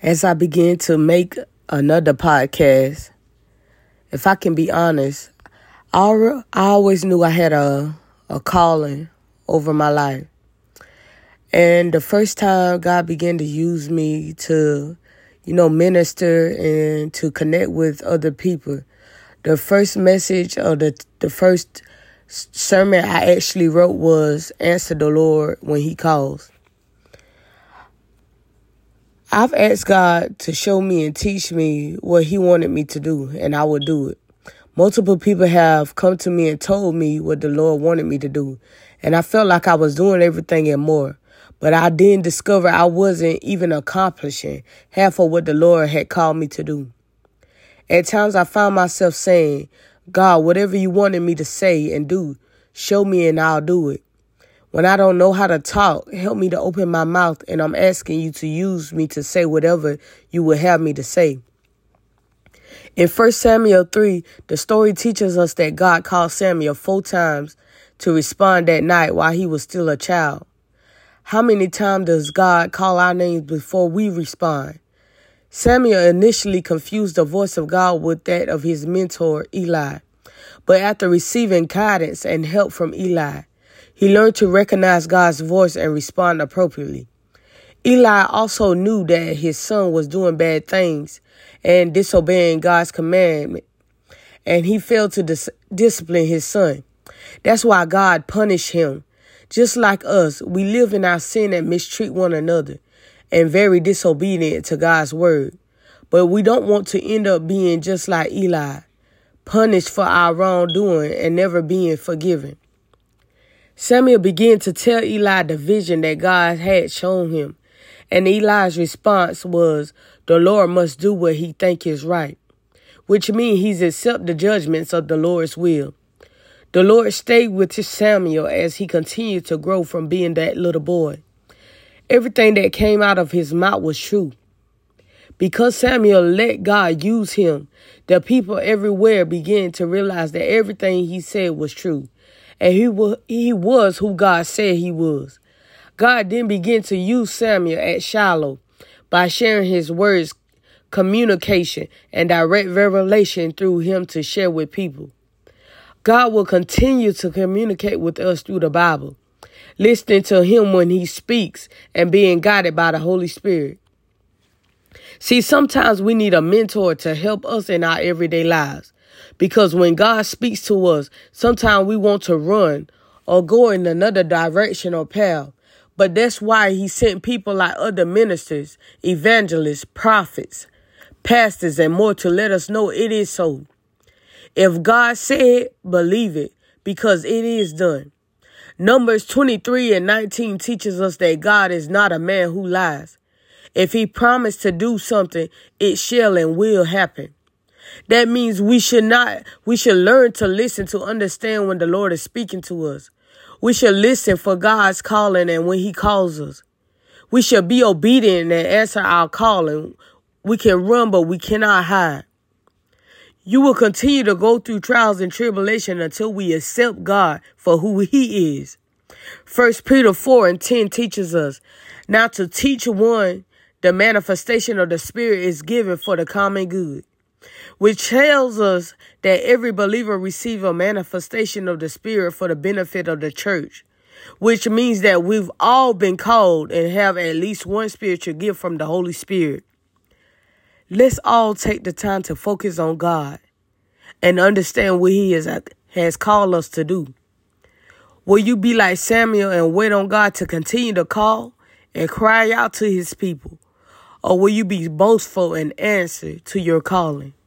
As I begin to make another podcast, if I can be honest, I always knew I had a calling over my life. And the first time God began to use me to, minister and to connect with other people, the first message or the first sermon I actually wrote was Answer the Lord When He Calls. I've asked God to show me and teach me what He wanted me to do, and I would do it. Multiple people have come to me and told me what the Lord wanted me to do, and I felt like I was doing everything and more. But I didn't discover I wasn't even accomplishing half of what the Lord had called me to do. At times I found myself saying, God, whatever you wanted me to say and do, show me and I'll do it. When I don't know how to talk, help me to open my mouth, and I'm asking you to use me to say whatever you would have me to say. In 1 Samuel 3, the story teaches us that God called Samuel 4 times to respond that night while he was still a child. How many times does God call our names before we respond? Samuel initially confused the voice of God with that of his mentor, Eli. But after receiving guidance and help from Eli, he learned to recognize God's voice and respond appropriately. Eli also knew that his son was doing bad things and disobeying God's commandment, and he failed to discipline his son. That's why God punished him. Just like us, we live in our sin and mistreat one another and very disobedient to God's word. But we don't want to end up being just like Eli, punished for our wrongdoing and never being forgiven. Samuel began to tell Eli the vision that God had shown him, and Eli's response was, the Lord must do what he think is right, which means he's accept the judgments of the Lord's will. The Lord stayed with Samuel as he continued to grow from being that little boy. Everything that came out of his mouth was true. Because Samuel let God use him, the people everywhere began to realize that everything he said was true. And he was who God said he was. God then began to use Samuel at Shiloh by sharing his words, communication, and direct revelation through him to share with people. God will continue to communicate with us through the Bible, listening to him when he speaks and being guided by the Holy Spirit. See, sometimes we need a mentor to help us in our everyday lives. Because when God speaks to us, sometimes we want to run or go in another direction or path. But that's why he sent people like other ministers, evangelists, prophets, pastors, and more to let us know it is so. If God said, believe it, because it is done. Numbers 23:19 teaches us that God is not a man who lies. If he promised to do something, it shall and will happen. That means we should learn to listen to understand when the Lord is speaking to us. We should listen for God's calling and when he calls us. We should be obedient and answer our calling. We can run, but we cannot hide. You will continue to go through trials and tribulation until we accept God for who he is. 1 Peter 4:10 teaches us, now to teach one, the manifestation of the Spirit is given for the common good, which tells us that every believer receives a manifestation of the Spirit for the benefit of the church, which means that we've all been called and have at least one spiritual gift from the Holy Spirit. Let's all take the time to focus on God and understand what he has called us to do. Will you be like Samuel and wait on God to continue to call and cry out to his people? Or will you be boastful and answer to your calling?